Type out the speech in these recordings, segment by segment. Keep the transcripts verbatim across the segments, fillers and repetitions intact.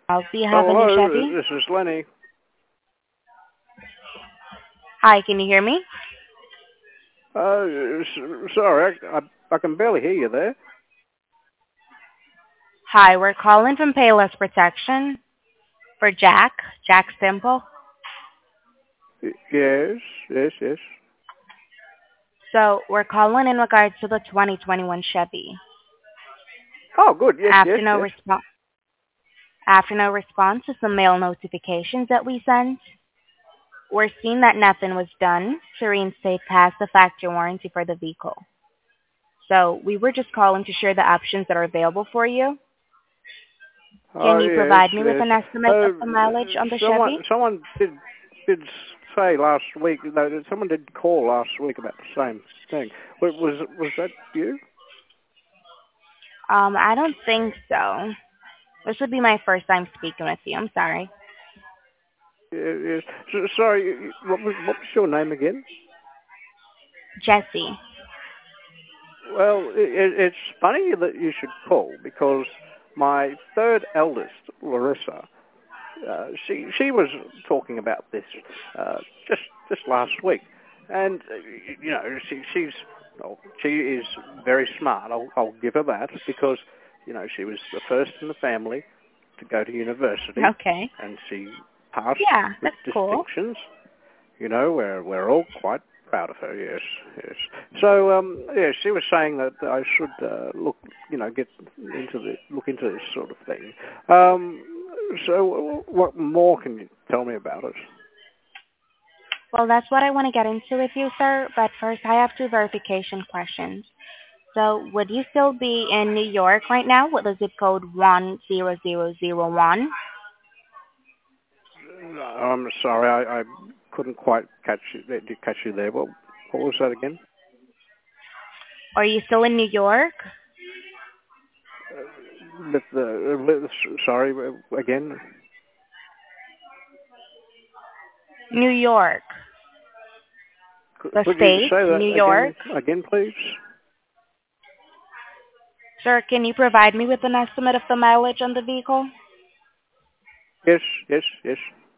Uh, Do you have Oh, a new hello, Chevy? this is Lenny. Hi, can you hear me? Uh, s- sorry, I, I, I can barely hear you there. Hi, we're calling from Payless Protection for Jack, Jack Simple. Y- Yes, yes, yes. So we're calling in regards to the twenty twenty-one Chevy. Oh, good, yes, yes, After no yes. response, after no response to some mail notifications that we sent, we're seeing that nothing was done to reinstate past the factory warranty for the vehicle. So we were just calling to share the options that are available for you. Oh, Can you yes, provide me with yes. an estimate of Uh, the mileage on the someone, Chevy? someone did, did say last week, no, someone did call last week about the same thing. Was, was, was that you? Um, I don't think so. This would be my first time speaking with you. I'm sorry. Yes, yes. So, sorry, you- you- what was, what was your name again? Jesse. Well, it, it's funny that you should call because my third eldest, Larissa, uh, she she was talking about this uh, just just last week, and uh, you know she she's well, she is very smart. I'll, I'll give her that because you know she was the first in the family to go to university, Okay. and she passed Yeah, with that's cool. distinctions. You know, we're we're all quite proud of her. Yes, yes. So, um, yeah, she was saying that I should uh, look, you know, get into the look into this sort of thing. Um, so, what more can you tell me about it? Well, that's what I want to get into with you, sir. But first, I have two verification questions. So, would you still be in New York right now with the zip code one zero zero zero one? I'm sorry, I, I couldn't quite catch you, catch you there. What, what was that again? Are you still in New York? With the, with, sorry, again. New York. Could, The could you state, say that New York. again, again, please? Sir, can you provide me with an estimate of the mileage on the vehicle? Yes, yes, yes.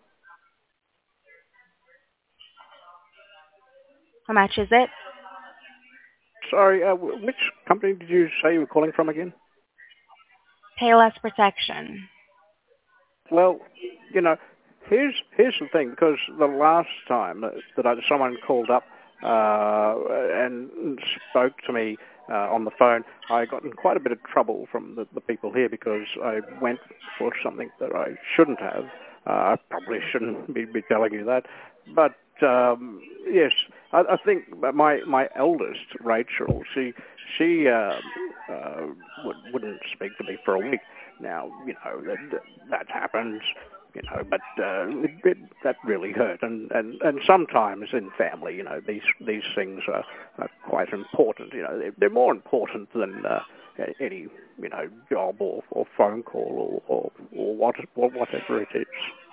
How much is it? Sorry, uh, which company did you say you were calling from again? Payless Protection. Well, you know, here's here's the thing. Because the last time that, that I, someone called up uh, and spoke to me uh, on the phone, I got in quite a bit of trouble from the, the people here because I went for something that I shouldn't have. Uh, I probably shouldn't be, be telling you that, but um, yes, I, I think that my my eldest Rachel, she she uh, uh, would, wouldn't speak to me for a week. Now, you know, that, that happens, you know, but uh, it, it, that really hurt. And, and, and sometimes in family, you know, these these things are, are quite important. You know, they're, they're more important than uh, any, you know, job or, or phone call or, or, or, what, or whatever it is.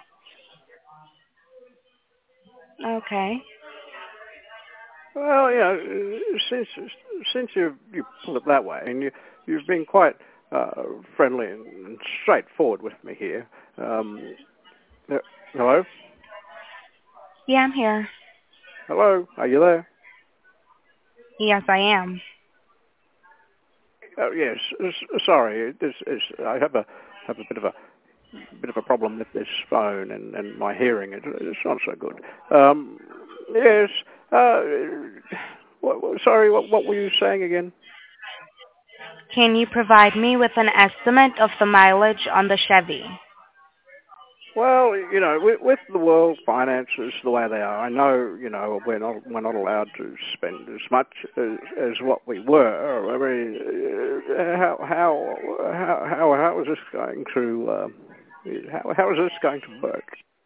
Okay. Well, you know, since since you you put it that way, and you you've been quite uh, friendly and, and straightforward with me here. Um, uh, hello, Yeah, I'm here. hello, are you there? Yes, I am. Oh yes, s- sorry. This is I have a have a bit of a bit of a problem with this phone and, and my hearing. It, it's not so good. Um, yes. Uh, what, what- sorry, what, what were you saying again? Can you provide me with an estimate of the mileage on the Chevy? Well, you know, with, with the world finances the way they are, I know, you know, we're not we're not allowed to spend as much as, as what we were. I mean, uh, how how how how how is this going to uh, how how is this going to work?